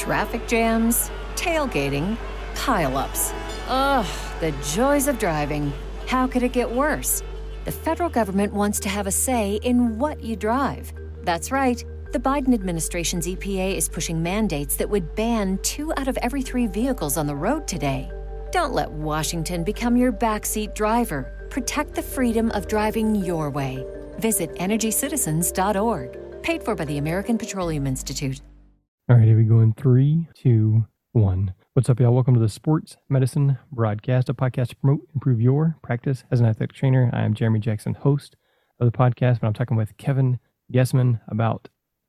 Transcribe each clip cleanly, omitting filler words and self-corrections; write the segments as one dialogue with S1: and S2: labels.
S1: Traffic jams, tailgating, pile-ups. Ugh, the joys of driving. How could it get worse? The federal government wants to have a say in what you drive. That's right. The Biden administration's EPA is pushing mandates that would ban 2 out of every 3 vehicles on the road today. Don't let Washington become your backseat driver. Protect the freedom of driving your way. Visit EnergyCitizens.org. Paid for by the American Petroleum Institute.
S2: All right, here we go in 3, 2, 1. What's up, y'all? Welcome to the Sports Medicine Broadcast, a podcast to promote and improve your practice as an athletic trainer. I am Jeremy Jackson, host of the podcast, but I'm talking with Kevin Gessman about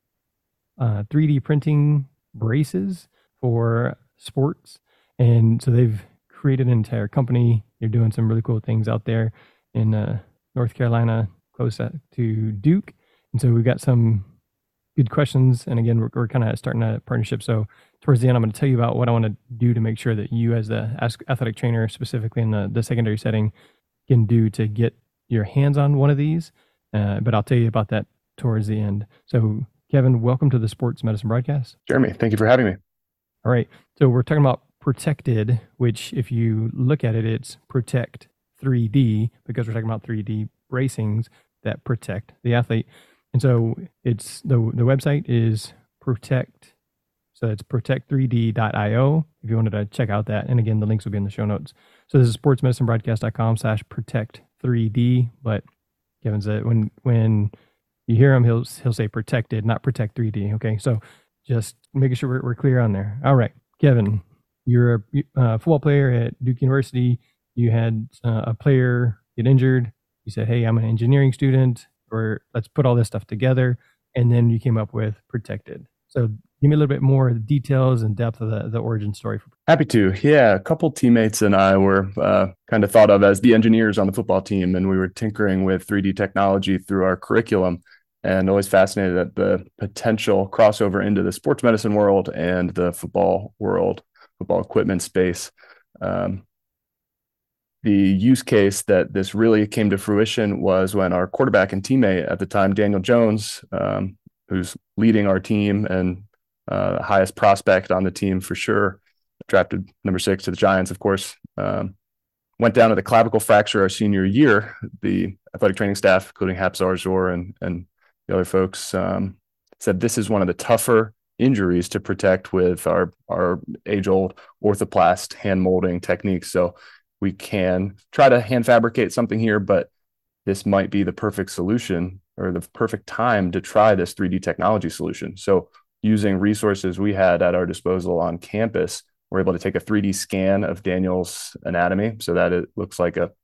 S2: 3D printing braces for sports. And so they've created an entire company. They're doing some really cool things out there in North Carolina, close to Duke. And so we've got some good questions. And again, we're kind of starting a partnership. So towards the end, I'm going to tell you about what I want to do to make sure that you as the athletic trainer, specifically in the secondary setting, can do to get your hands on one of these. But I'll tell you about that towards the end. So Kevin, welcome to the Sports Medicine Broadcast.
S3: Jeremy, thank you for having me.
S2: All right. So we're talking about Protected, which if you look at it, it's Protect 3D, because we're talking about 3D bracings that protect the athlete. And so it's the website is Protect. So it's protect3d.io if you wanted to check out that. And again, the links will be in the show notes. So this is sportsmedicinebroadcast.com/protect3d. But Kevin said when you hear him, he'll say Protected, not Protect 3D. Okay. So just making sure we're clear on there. All right, Kevin, you're a football player at Duke University. You had a player get injured. You said, hey, I'm an engineering student, or let's put all this stuff together. And then you came up with Protected. So give me a little bit more details and depth of the origin story.
S3: Happy to. Yeah, a couple teammates and I were kind of thought of as the engineers on the football team, and we were tinkering with 3D technology through our curriculum, and always fascinated at the potential crossover into the sports medicine world and the football world, football equipment space. The use case that this really came to fruition was when our quarterback and teammate at the time, Daniel Jones, who's leading our team and the highest prospect on the team for sure, drafted number 6 to the Giants, of course, went down with a clavicle fracture our senior year. The athletic training staff, including Hap Zarzor and the other folks, said this is one of the tougher injuries to protect with our age-old orthoplast hand molding techniques. So we can try to hand fabricate something here, but this might be the perfect solution or the perfect time to try this 3D technology solution. So using resources we had at our disposal on campus, we're able to take a 3D scan of Daniel's anatomy so that it looks like a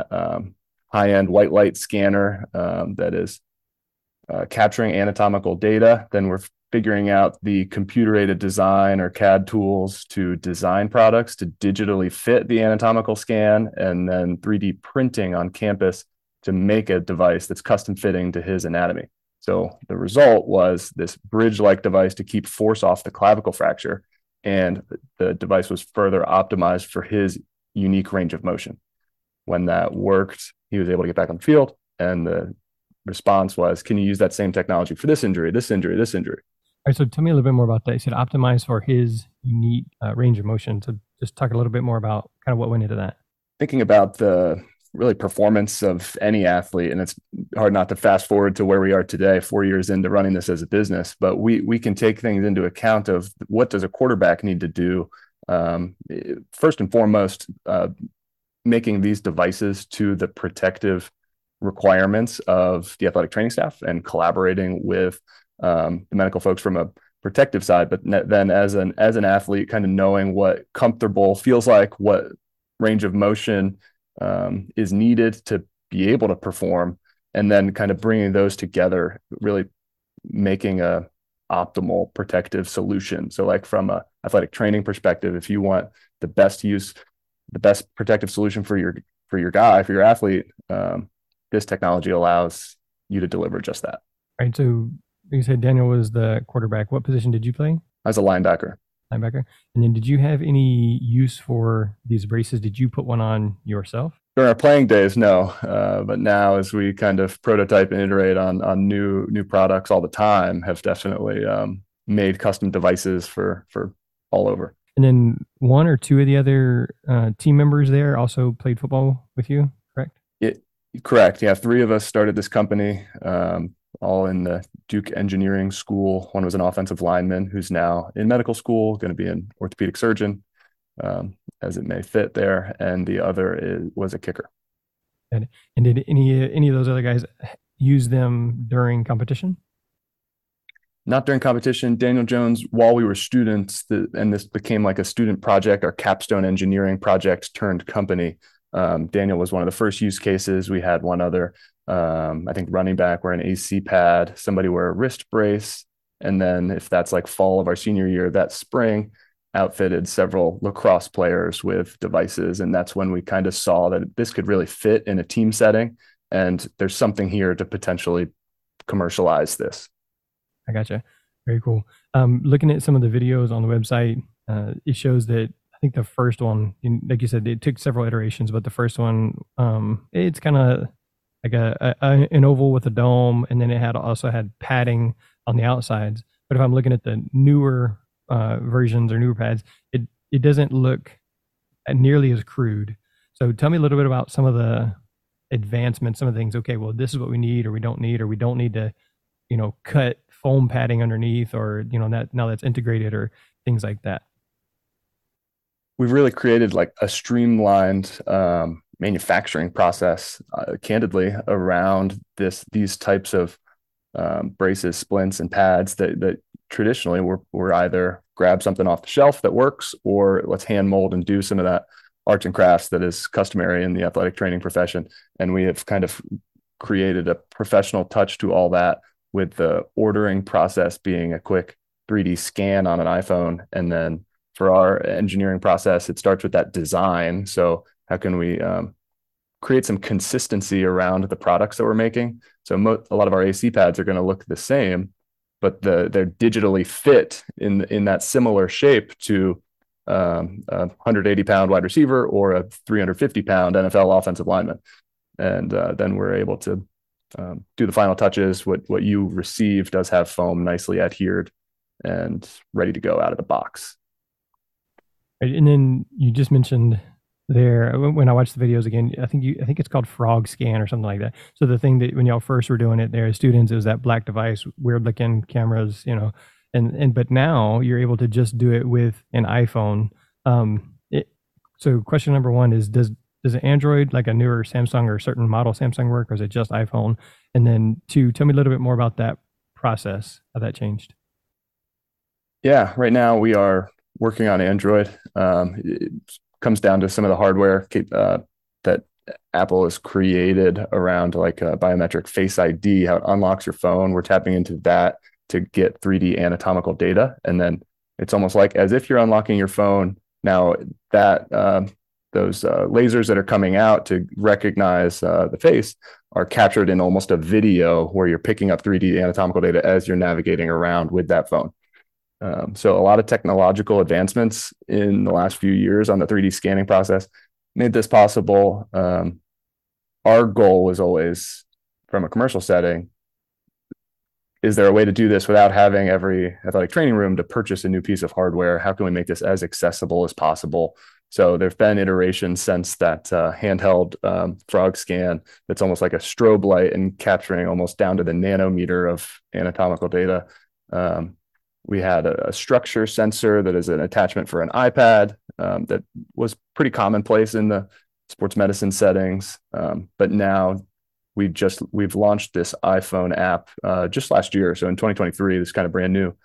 S3: high-end white light scanner that is capturing anatomical data. Then we're figuring out the computer-aided design or CAD tools to design products to digitally fit the anatomical scan, and then 3D printing on campus to make a device that's custom fitting to his anatomy. So the result was this bridge-like device to keep force off the clavicle fracture, and the device was further optimized for his unique range of motion. When that worked, he was able to get back on the field, and the response was, can you use that same technology for this injury, this injury, this injury?
S2: All right, so tell me a little bit more about that. You said optimized for his unique range of motion. So just talk a little bit more about kind of what went into that.
S3: Thinking about the really performance of any athlete, and it's hard not to fast forward to where we are today, 4 years into running this as a business, but we can take things into account of what does a quarterback need to do. First and foremost, making these devices to the protective requirements of the athletic training staff and collaborating with the medical folks from a protective side, but then as an athlete, kind of knowing what comfortable feels like, what range of motion is needed to be able to perform, and then kind of bringing those together, really making a optimal protective solution. So like from a athletic training perspective, if you want the best protective solution for your guy, for your athlete, this technology allows you to deliver just that.
S2: All right. So you said Daniel was the quarterback. What position did you play?
S3: As a linebacker.
S2: And then did you have any use for these braces? Did you put one on yourself?
S3: During our playing days, no. But now as we kind of prototype and iterate on new products all the time, have definitely made custom devices for all over.
S2: And then one or two of the other team members there also played football with you, correct?
S3: Correct. Yeah, three of us started this company, all in the Duke Engineering School. One was an offensive lineman who's now in medical school, going to be an orthopedic surgeon, as it may fit there, and the other was a kicker.
S2: And did any of those other guys use them during competition?
S3: Not during competition. Daniel Jones, while we were students, and this became like a student project, our capstone engineering project turned company. Daniel was one of the first use cases. We had one other, I think running back wear an AC pad, somebody wear a wrist brace. And then if that's like fall of our senior year, that spring outfitted several lacrosse players with devices. And that's when we kind of saw that this could really fit in a team setting. And there's something here to potentially commercialize this.
S2: I gotcha. Very cool. Looking at some of the videos on the website, it shows that I think the first one, like you said, it took several iterations, but the first one, it's kind of like an oval with a dome, and then it also had padding on the outsides. But if I'm looking at the newer versions or newer pads, it doesn't look nearly as crude. So tell me a little bit about some of the advancements, some of the things. Okay, well, this is what we need, or we don't need to, cut foam padding underneath, or that now that's integrated, or things like that.
S3: We've really created like a streamlined manufacturing process, candidly, around these types of braces, splints, and pads that traditionally we're either grab something off the shelf that works, or let's hand mold and do some of that arts and crafts that is customary in the athletic training profession. And we have kind of created a professional touch to all that, with the ordering process being a quick 3D scan on an iPhone. And then for our engineering process, it starts with that design. So how can we create some consistency around the products that we're making? So a lot of our AC pads are going to look the same, but they're digitally fit in that similar shape to a 180-pound wide receiver or a 350-pound NFL offensive lineman. And then we're able to do the final touches. What you receive does have foam nicely adhered and ready to go out of the box.
S2: And then you just mentioned there, when I watched the videos again, I think it's called Frog Scan or something like that. So the thing that when y'all first were doing it there as students, it was that black device, weird looking cameras, but now you're able to just do it with an iPhone. So question number one is, does an Android, like a newer Samsung or a certain model Samsung, work, or is it just iPhone? And then two, tell me a little bit more about that process, how that changed.
S3: Yeah, right now we are working on Android. It comes down to some of the hardware that Apple has created around like biometric Face ID, how it unlocks your phone. We're tapping into that to get 3D anatomical data. And then it's almost like as if you're unlocking your phone. Now that those lasers that are coming out to recognize the face are captured in almost a video where you're picking up 3D anatomical data as you're navigating around with that phone. So a lot of technological advancements in the last few years on the 3D scanning process made this possible. Our goal was always, from a commercial setting, is there a way to do this without having every athletic training room to purchase a new piece of hardware? How can we make this as accessible as possible? So there've been iterations since that handheld Frog Scan that's almost like a strobe light and capturing almost down to the nanometer of anatomical data. We had a structure sensor that is an attachment for an iPad that was pretty commonplace in the sports medicine settings. But now we've launched this iPhone app just last year. So in 2023, this is kind of brand new.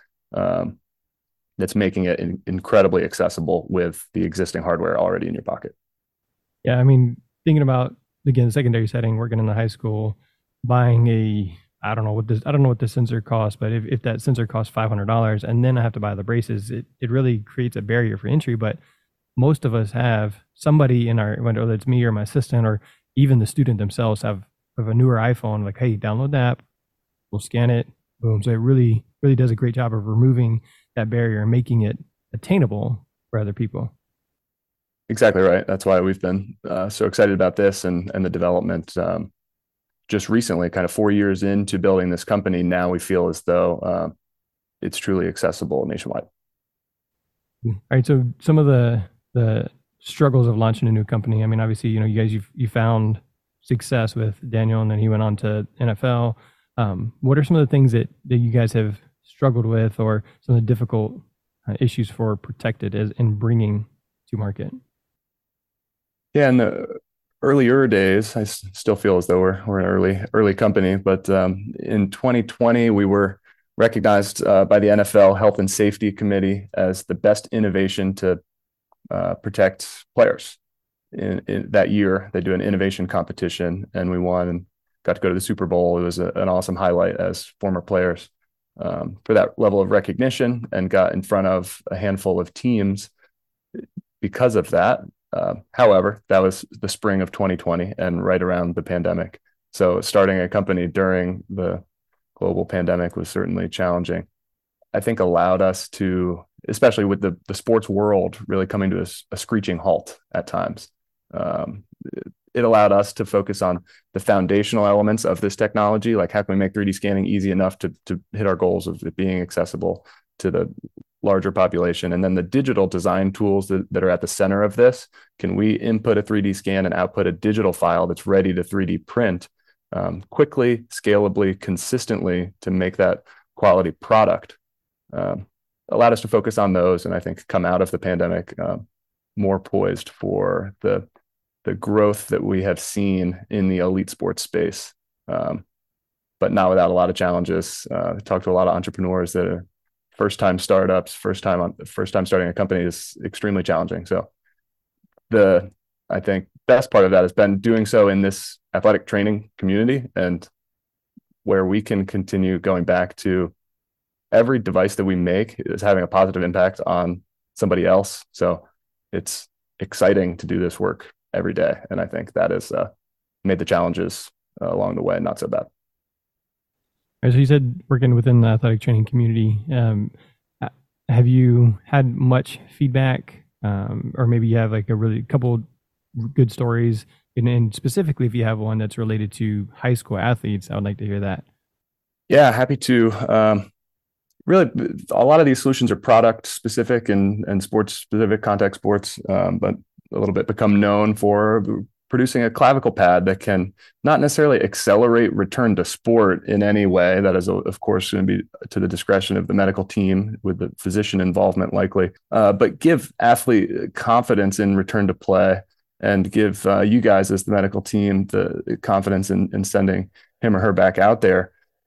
S3: That's making it incredibly accessible with the existing hardware already in your pocket.
S2: Yeah, I mean, thinking about, again, secondary setting, working in the high school, buying I don't know what the sensor costs, but if that sensor costs $500 and then I have to buy the braces, it really creates a barrier for entry. But most of us have somebody in our, whether it's me or my assistant or even the student themselves, have a newer iPhone, like, hey, download the app, we'll scan it, boom. So it really, really does a great job of removing that barrier and making it attainable for other people.
S3: Exactly right. That's why we've been so excited about this and the development. Just recently, kind of 4 years into building this company, now we feel as though it's truly accessible nationwide.
S2: All right. So some of the struggles of launching a new company. I mean, obviously, you guys you found success with Daniel, and then he went on to NFL. What are some of the things that you guys have struggled with, or some of the difficult issues for Protected as in bringing to market?
S3: Yeah, in the earlier days, I still feel as though we're an early company, but in 2020 we were recognized by the NFL Health and Safety Committee as the best innovation to protect players. In that year, they do an innovation competition, and we won and got to go to the Super Bowl. It was an awesome highlight as former players for that level of recognition, and got in front of a handful of teams because of that. However, that was the spring of 2020 and right around the pandemic. So starting a company during the global pandemic was certainly challenging. I think allowed us to, especially with the sports world really coming to a screeching halt at times. It allowed us to focus on the foundational elements of this technology, like how can we make 3D scanning easy enough to hit our goals of it being accessible to the larger population, and then the digital design tools that are at the center of this. Can we input a 3D scan and output a digital file that's ready to 3D print quickly, scalably, consistently to make that quality product? Allowed us to focus on those, and I think come out of the pandemic more poised for the growth that we have seen in the elite sports space, but not without a lot of challenges. Talked to a lot of entrepreneurs that are first-time startups, first time starting a company is extremely challenging. So I think best part of that has been doing so in this athletic training community, and where we can continue going back to every device that we make is having a positive impact on somebody else. So it's exciting to do this work every day. And I think that has made the challenges along the way not so bad.
S2: Right, so you said working within the athletic training community. Have you had much feedback, or maybe you have like a really couple good stories, and specifically if you have one that's related to high school athletes, I would like to hear that.
S3: Yeah, happy to. Really, a lot of these solutions are product specific and sports specific, contact sports, but a little bit become known for producing a clavicle pad that can not necessarily accelerate return to sport in any way. That is, of course, going to be to the discretion of the medical team with the physician involvement likely, but give athlete confidence in return to play, and give you guys as the medical team the confidence in sending him or her back out there.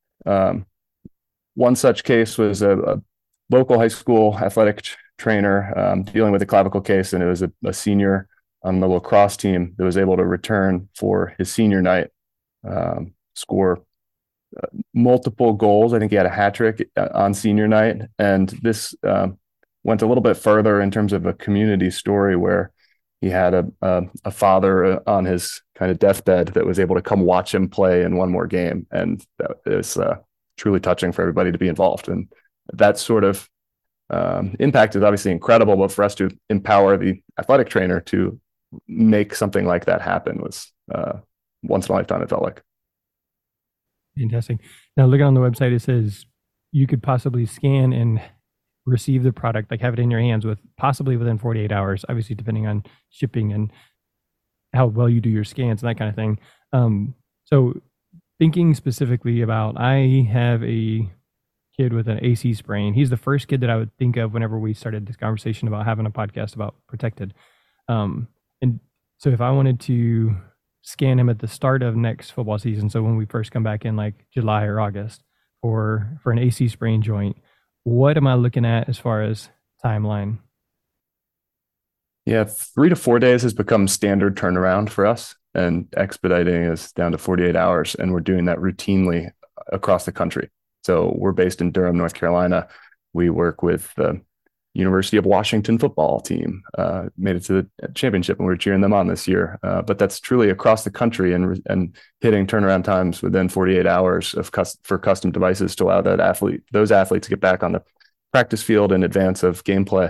S3: One such case was a local high school athletic trainer dealing with a clavicle case, and it was a senior on the lacrosse team that was able to return for his senior night, score multiple goals. I think he had a hat trick on senior night. And this went a little bit further in terms of a community story where he had a father on his kind of deathbed that was able to come watch him play in one more game. And that is truly touching for everybody to be involved. And that sort of impact is obviously incredible, but for us to empower the athletic trainer to make something like that happen was once in a lifetime, it felt like.
S2: Fantastic. Now looking on the website, it says you could possibly scan and receive the product, like have it in your hands with possibly within 48 hours, obviously depending on shipping and how well you do your scans and that kind of thing. So thinking specifically about, I have a kid with an AC sprain. He's the first kid that I would think of whenever we started this conversation about having a podcast about Protected. And so if I wanted to scan him at the start of next football season, so when we first come back in like July or August, or for an AC sprain joint, what am I looking at as far as timeline?
S3: Yeah, 3 to 4 days has become standard turnaround for us, and expediting is down to 48 hours. And we're doing that routinely across the country. So we're based in Durham, North Carolina. We work with the University of Washington football team, made it to the championship, and we're cheering them on this year. But that's truly across the country, and hitting turnaround times within 48 hours for custom devices to allow those athletes to get back on the practice field in advance of gameplay.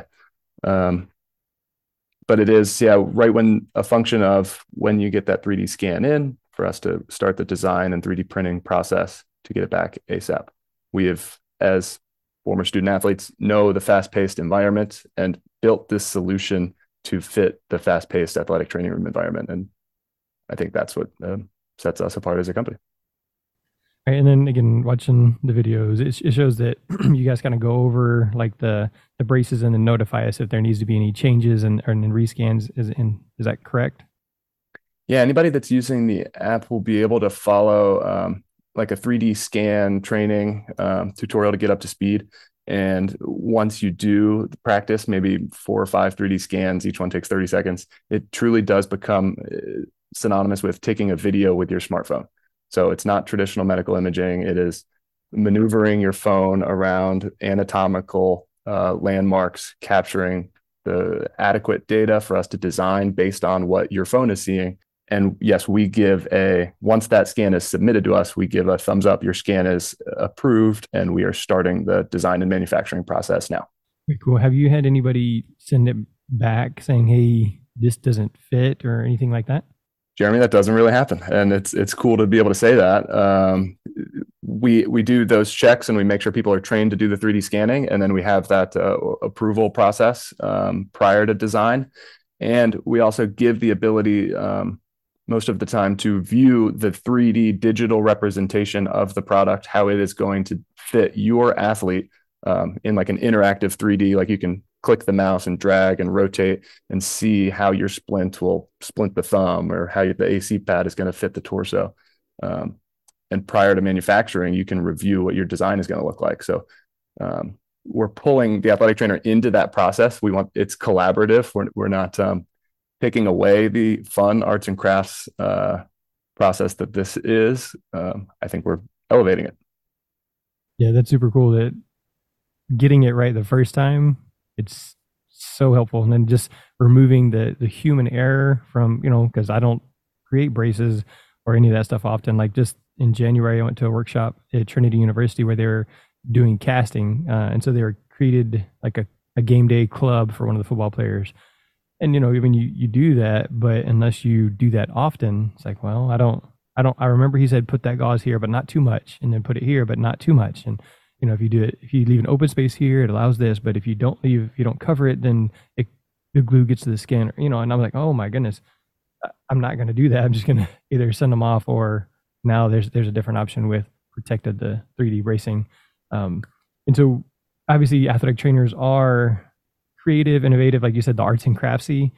S3: But it is, right when a function of when you get that 3D scan in for us to start the design and 3D printing process to get it back ASAP. We have, as former student athletes know the fast-paced environment and built this solution to fit the fast-paced athletic training room environment. And I think that's what sets us apart as a company.
S2: Right, and then again, watching the videos, it shows that you guys kind of go over like the braces and then notify us if there needs to be any changes and rescans. Is that correct?
S3: Yeah, anybody that's using the app will be able to follow like a 3D scan training tutorial to get up to speed. And once you do the practice, maybe 4 or 5 3D scans, each one takes 30 seconds, it truly does become synonymous with taking a video with your smartphone. So it's not traditional medical imaging. It is maneuvering your phone around anatomical landmarks, capturing the adequate data for us to design based on what your phone is seeing. And yes, we give once that scan is submitted to us, we give a thumbs up. Your scan is approved, and we are starting the design and manufacturing process now.
S2: Very cool. Have you had anybody send it back saying, hey, this doesn't fit or anything like that?
S3: Jeremy, that doesn't really happen. And it's cool to be able to say that. We do those checks and we make sure people are trained to do the 3D scanning. And then we have that approval process prior to design. And we also give the ability most of the time to view the 3D digital representation of the product, how it is going to fit your athlete in like an interactive 3D, like you can click the mouse and drag and rotate and see how your splint will splint the thumb or how the AC pad is going to fit the torso. And prior to manufacturing, you can review what your design is going to look like. So we're pulling the athletic trainer into that process. It's collaborative. We're not taking away the fun arts and crafts process that this is. I think we're elevating it.
S2: Yeah, that's super cool that getting it right the first time, it's so helpful. And then just removing the human error from, because I don't create braces or any of that stuff often. Like just in January, I went to a workshop at Trinity University where they were doing casting. And so they were created like a game day club for one of the football players. And, even you do that, but unless you do that often, it's like, well, I remember he said, put that gauze here, but not too much. And then put it here, but not too much. And, if you leave an open space here, it allows this, but if you don't cover it, then the glue gets to the skin, and I'm like, oh my goodness, I'm not going to do that. I'm just going to either send them off, or now there's a different option with Protected, the 3D bracing. And so obviously athletic trainers are creative, innovative, like you said, the arts and craftsy.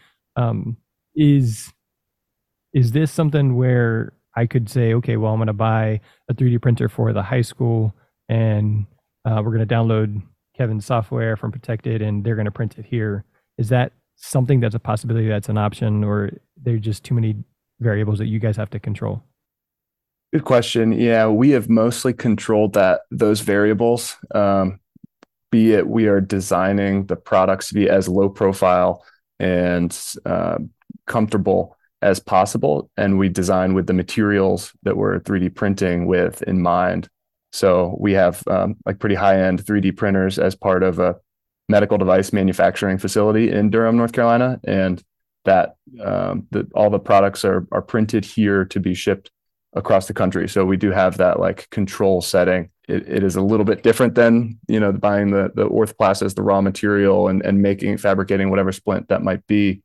S2: Is this something where I could say, okay, well, I'm going to buy a 3D printer for the high school, and we're going to download Kevin's software from Protected, and they're going to print it here? Is that something that's a possibility, that's an option, or there's just too many variables that you guys have to control?
S3: Good question. Yeah, we have mostly controlled those variables. Be it we are designing the products to be as low profile and comfortable as possible, and we design with the materials that we're 3D printing with in mind. So we have like pretty high-end 3D printers as part of a medical device manufacturing facility in Durham, North Carolina, and that all the products are printed here to be shipped across the country. So we do have that like control setting. It is a little bit different than buying the orthoplast as the raw material and fabricating whatever splint that might be.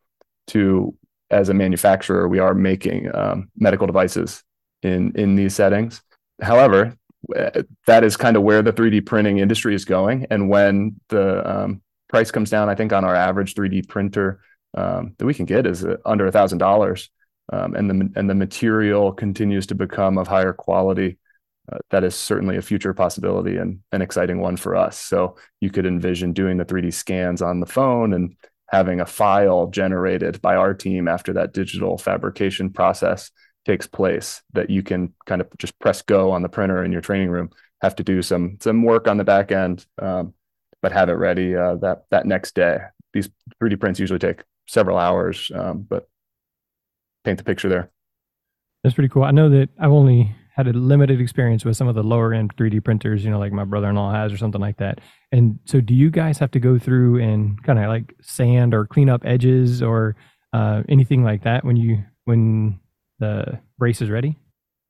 S3: As a manufacturer, we are making medical devices in these settings. However, that is kind of where the 3D printing industry is going. And when the price comes down, I think on our average 3D printer that we can get is under $1,000, and the material continues to become of higher quality. That is certainly a future possibility and an exciting one for us. So you could envision doing the 3D scans on the phone and having a file generated by our team after that digital fabrication process takes place, that you can kind of just press go on the printer in your training room, have to do some work on the back end, but have it ready that next day. These 3D prints usually take several hours, but paint the picture there.
S2: That's pretty cool. I know that I've only had a limited experience with some of the lower end 3D printers, like my brother-in-law has or something like that. And so do you guys have to go through and kind of like sand or clean up edges or anything like that when the brace is ready?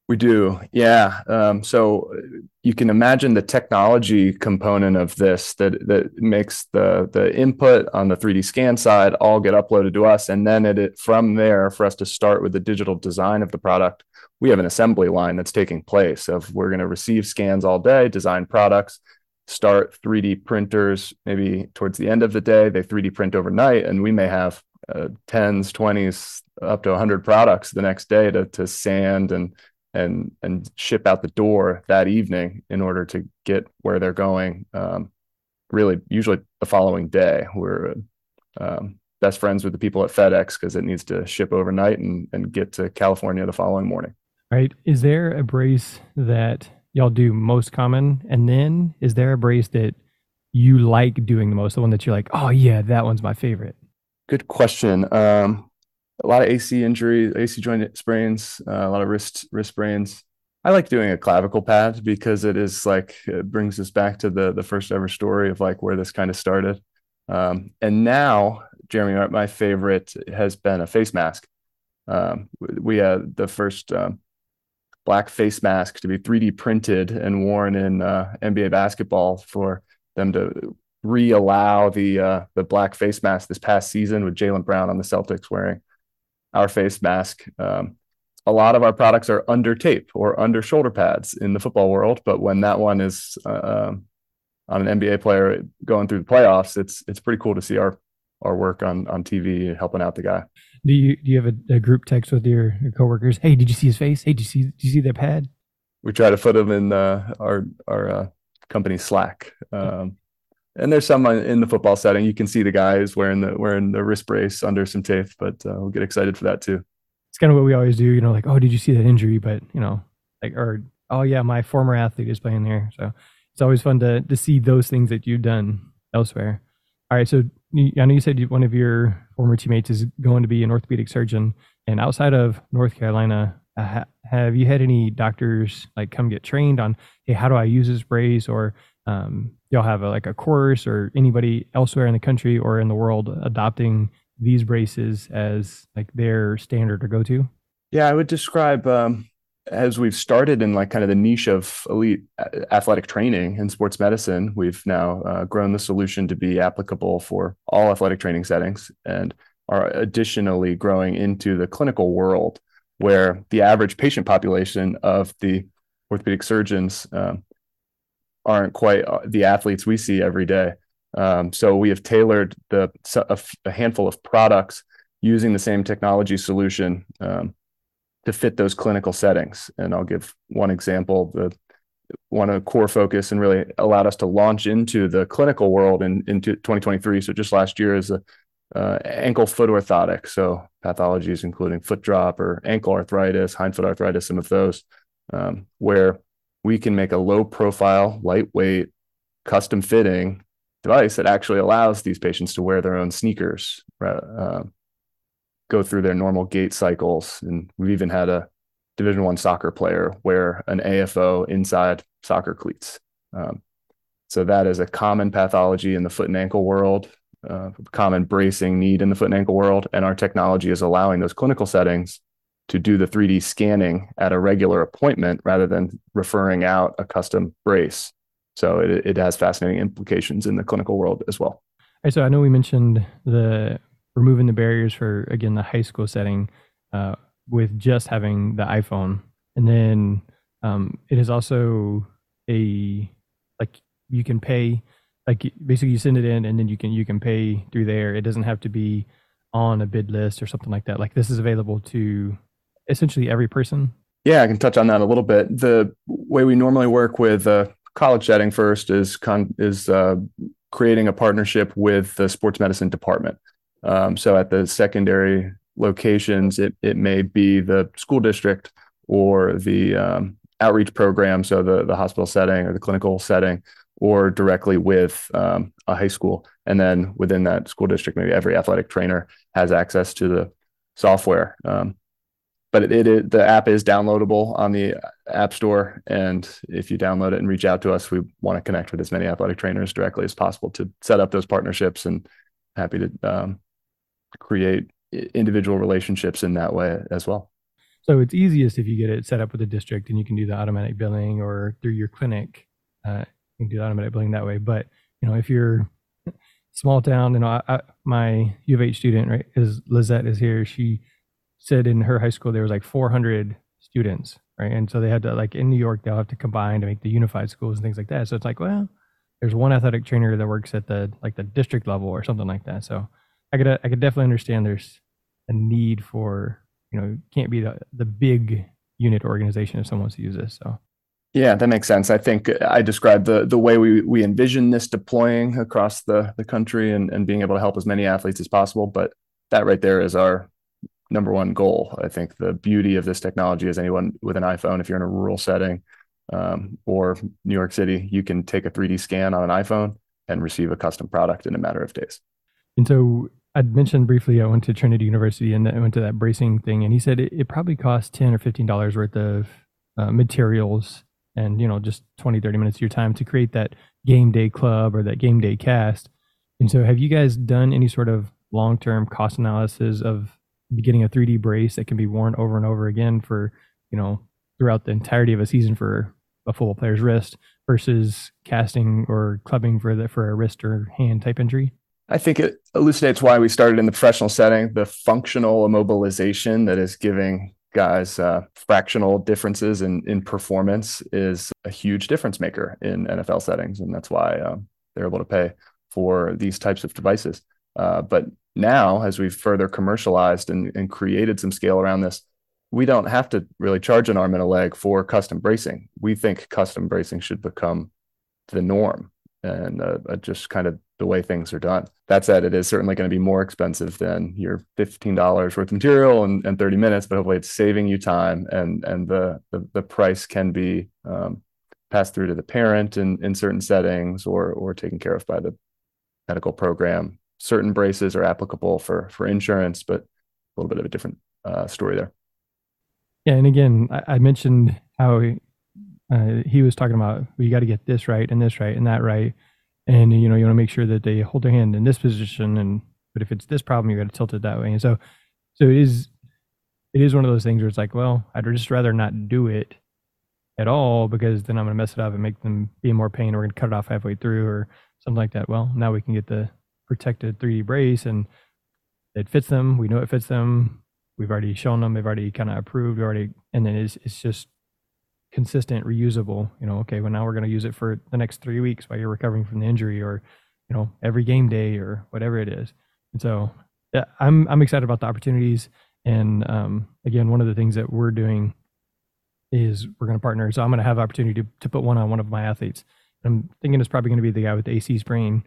S3: We do. Yeah. So you can imagine the technology component of this that makes the input on the 3D scan side all get uploaded to us. And then from there, for us to start with the digital design of the product, we have an assembly line that's taking place of we're going to receive scans all day, design products, start 3D printers, maybe towards the end of the day, they 3D print overnight, and we may have tens, 20s, up to 100 products the next day to sand and ship out the door that evening in order to get where they're going. Really, usually the following day. We're best friends with the people at FedEx because it needs to ship overnight and get to California the following morning.
S2: Right. Is there a brace that y'all do most common? And then is there a brace that you like doing the most? The one that you're like, oh yeah, that one's my favorite.
S3: Good question. A lot of AC injuries, AC joint sprains, a lot of wrist sprains. I like doing a clavicle pad because it brings us back to the first ever story of like where this kind of started. And now, Jeremy, my favorite has been a face mask. We had the first black face mask to be 3D printed and worn in NBA basketball for them to re-allow the black face mask this past season with Jaylen Brown on the Celtics wearing our face mask. A lot of our products are under tape or under shoulder pads in the football world, but when that one is on an NBA player going through the playoffs, it's pretty cool to see our work on TV helping out the guy.
S2: Do you have a group text with your coworkers? Hey, did you see his face? Hey, did you see that pad?
S3: We try to put them in our company Slack. And there's some in the football setting. You can see the guys wearing the wrist brace under some tape, but we'll get excited for that too.
S2: It's kind of what we always do, like, oh, did you see that injury? But oh yeah, my former athlete is playing there. So it's always fun to see those things that you've done elsewhere. All right, so I know you said one of your former teammates is going to be an orthopedic surgeon, and outside of North Carolina, have you had any doctors like come get trained on, hey, how do I use this brace, or y'all have a course, or anybody elsewhere in the country or in the world adopting these braces as like their standard or go-to?
S3: Yeah, I would describe as we've started in like kind of the niche of elite athletic training and sports medicine, we've now grown the solution to be applicable for all athletic training settings and are additionally growing into the clinical world where the average patient population of the orthopedic surgeons aren't quite the athletes we see every day. So we have tailored a handful of products using the same technology solution to fit those clinical settings. And I'll give one example. One of core focus and really allowed us to launch into the clinical world into 2023. So just last year is a ankle foot orthotic. So pathologies including foot drop or ankle arthritis, hindfoot arthritis, some of those, where we can make a low profile, lightweight, custom fitting device that actually allows these patients to wear their own sneakers, go through their normal gait cycles. And we've even had a Division I soccer player wear an AFO inside soccer cleats. So that is a common pathology in the foot and ankle world, common bracing need in the foot and ankle world. And our technology is allowing those clinical settings to do the 3D scanning at a regular appointment rather than referring out a custom brace. So it has fascinating implications in the clinical world as well.
S2: So I know we mentioned removing the barriers for, again, the high school setting with just having the iPhone. And then it is also you can pay, like basically you send it in and then you can pay through there. It doesn't have to be on a bid list or something like that. Like this is available to essentially every person.
S3: Yeah, I can touch on that a little bit. The way we normally work with college setting first is creating a partnership with the sports medicine department. So at the secondary locations, it may be the school district or the outreach program, so the hospital setting or the clinical setting, or directly with a high school. And then within that school district, maybe every athletic trainer has access to the software. But the app is downloadable on the App Store. And if you download it and reach out to us, we want to connect with as many athletic trainers directly as possible to set up those partnerships, and happy to create individual relationships in that way as well.
S2: So it's easiest if you get it set up with a district and you can do the automatic billing, or through your clinic, you can do the automatic billing that way. But, if you're small town, my U of H student, right, is Lizette is here. She said in her high school, there was like 400 students, right? And so they had to, like in New York, they'll have to combine to make the unified schools and things like that. So it's like, well, there's one athletic trainer that works at the district level or something like that. So I could definitely understand there's a need for, can't be the big unit organization if someone wants to use this. So
S3: yeah, that makes sense. I think I described the way we envision this deploying across the country and being able to help as many athletes as possible. But that right there is our number one goal. I think the beauty of this technology is anyone with an iPhone, if you're in a rural setting or New York City, you can take a 3D scan on an iPhone and receive a custom product in a matter of days.
S2: And so I'd mentioned briefly, I went to Trinity University and I went to that bracing thing, and he said it probably costs $10 or $15 worth of materials and, just 20, 30 minutes of your time to create that game day club or that game day cast. And so have you guys done any sort of long-term cost analysis of getting a 3D brace that can be worn over and over again for, throughout the entirety of a season for a football player's wrist versus casting or clubbing for a wrist or hand type injury?
S3: I think it elucidates why we started in the professional setting. The functional immobilization that is giving guys fractional differences in performance is a huge difference maker in NFL settings. And that's why they're able to pay for these types of devices. But now, as we've further commercialized and created some scale around this, we don't have to really charge an arm and a leg for custom bracing. We think custom bracing should become the norm and just kind of the way things are done. That said, it is certainly going to be more expensive than your $15 worth of material and 30 minutes, but hopefully it's saving you time, and the price can be passed through to the parent in certain settings or taken care of by the medical program. Certain braces are applicable for insurance, but a little bit of a different story there.
S2: Yeah, and again, I mentioned how he was talking about, well, you got to get this right and that right. And, you want to make sure that they hold their hand in this position. But if it's this problem, you got to tilt it that way. And so it is one of those things where it's like, well, I'd just rather not do it at all, because then I'm going to mess it up and make them be in more pain. Or we're going to cut it off halfway through or something like that. Well, now we can get the protected 3D brace and it fits them. We know it fits them. We've already shown them. They've already kind of approved and then it's just consistent, reusable. Okay, well, now we're going to use it for the next 3 weeks while you're recovering from the injury, or every game day or whatever it is. And so yeah, I'm excited about the opportunities. And again, one of the things that we're doing is we're going to partner. So I'm going to have the opportunity to put one on one of my athletes. I'm thinking it's probably going to be the guy with the AC sprain,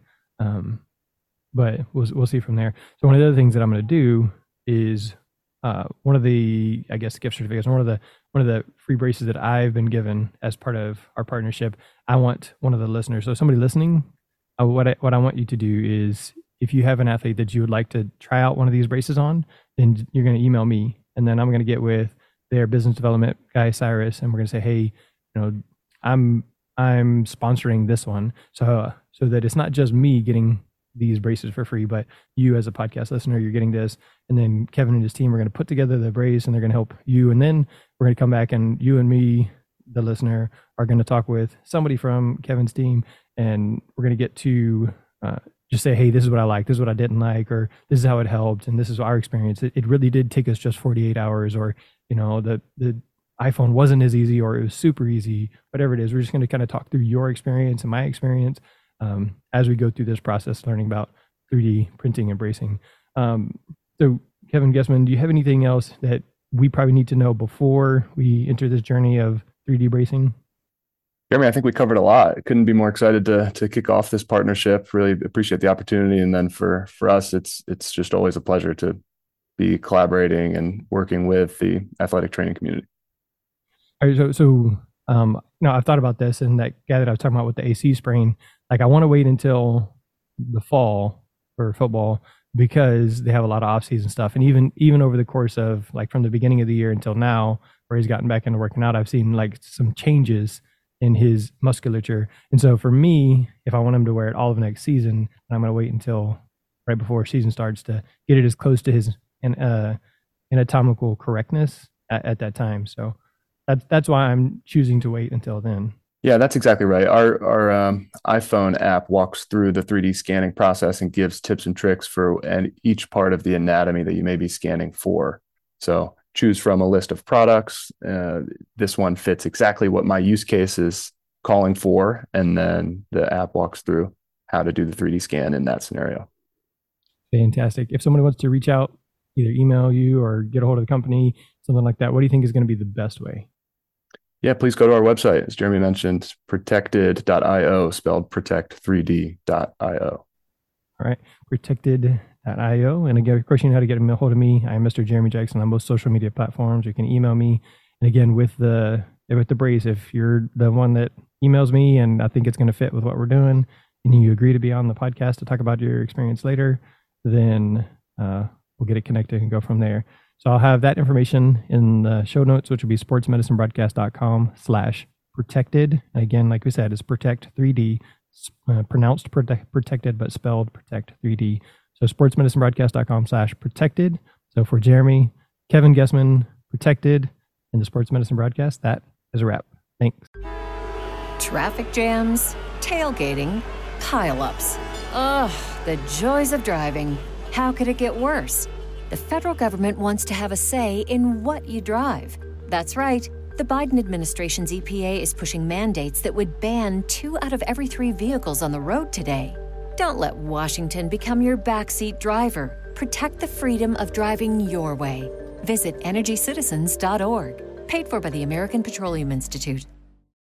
S2: but we'll see from there. So one of the other things that I'm going to do is one of the, I guess, gift certificates, one of the free braces that I've been given as part of our partnership. I want one of the listeners, so somebody listening, what I want you to do is, if you have an athlete that you would like to try out one of these braces on, then you're going to email me, and then I'm going to get with their business development guy, Cyrus, and we're going to say, hey, I'm sponsoring this one, so that it's not just me getting these braces for free, but you as a podcast listener, you're getting this. And then Kevin and his team are going to put together the brace and they're going to help you. And then we're going to come back and you and me, the listener, are going to talk with somebody from Kevin's team, and we're going to get to just say, hey, this is what I like, this is what I didn't like, or this is how it helped, and this is our experience. It really did take us just 48 hours, or the iPhone wasn't as easy, or it was super easy, whatever it is. We're just going to kind of talk through your experience and my experience as we go through this process, learning about 3D printing and bracing. So Kevin Guessman, do you have anything else that we probably need to know before we enter this journey of 3D bracing?
S3: Jeremy, I think we covered a lot. Couldn't be more excited to kick off this partnership. Really appreciate the opportunity. And then for us, it's just always a pleasure to be collaborating and working with the athletic training community.
S2: All right, so I've thought about this, and that guy that I was talking about with the AC sprain, like I want to wait until the fall for football because they have a lot of off-season stuff. And even over the course of like from the beginning of the year until now, where he's gotten back into working out, I've seen like some changes in his musculature. And so for me, if I want him to wear it all of next season, I'm going to wait until right before season starts to get it as close to his anatomical correctness at that time. So that's why I'm choosing to wait until then.
S3: Yeah, that's exactly right. Our iPhone app walks through the 3D scanning process and gives tips and tricks for each part of the anatomy that you may be scanning for. So choose from a list of products. This one fits exactly what my use case is calling for, and then the app walks through how to do the 3D scan in that scenario.
S2: Fantastic. If somebody wants to reach out, either email you or get a hold of the company, something like that, what do you think is going to be the best way?
S3: Yeah, please go to our website. As Jeremy mentioned, protected.io, spelled protect3d.io.
S2: All right, protected.io. And again, of course, you know how to get a hold of me. I'm Mr. Jeremy Jackson on most social media platforms. You can email me. And again, with the brace, if you're the one that emails me and I think it's going to fit with what we're doing, and you agree to be on the podcast to talk about your experience later, then we'll get it connected and go from there. So I'll have that information in the show notes, which will be sportsmedicinebroadcast.com/protected. Again, like we said, it's Protect3D, pronounced protected, but spelled Protect3D. So sportsmedicinebroadcast.com/protected. So for Jeremy, Kevin Guessman, Protected, and the Sports Medicine Broadcast, that is a wrap. Thanks.
S1: Traffic jams, tailgating, pileups. Ugh, the joys of driving. How could it get worse? The federal government wants to have a say in what you drive. That's right. The Biden administration's EPA is pushing mandates that would ban 2 out of every 3 vehicles on the road today. Don't let Washington become your backseat driver. Protect the freedom of driving your way. Visit EnergyCitizens.org. Paid for by the American Petroleum Institute.